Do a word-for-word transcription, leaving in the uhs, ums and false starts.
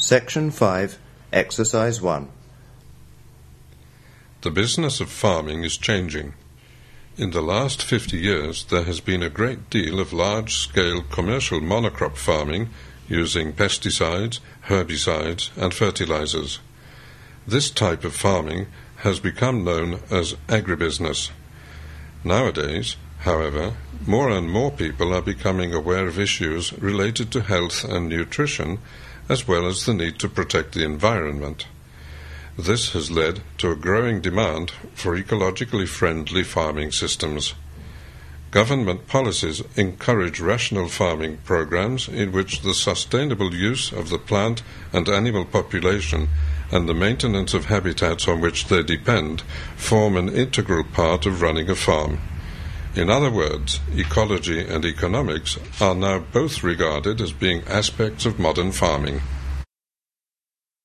Section five, Exercise one. The business of farming is changing. In the last fifty years there has been a great deal of large-scale commercial monocrop farming using pesticides, herbicides and fertilizers. This type of farming has become known as agribusiness. Nowadays, however, more and more people are becoming aware of issues related to health and nutrition, as well as the need to protect the environment. This has led to a growing demand for ecologically friendly farming systems. Government policies encourage rational farming programs in which the sustainable use of the plant and animal population and the maintenance of habitats on which they depend form an integral part of running a farm. In other words, ecology and economics are now both regarded as being aspects of modern farming.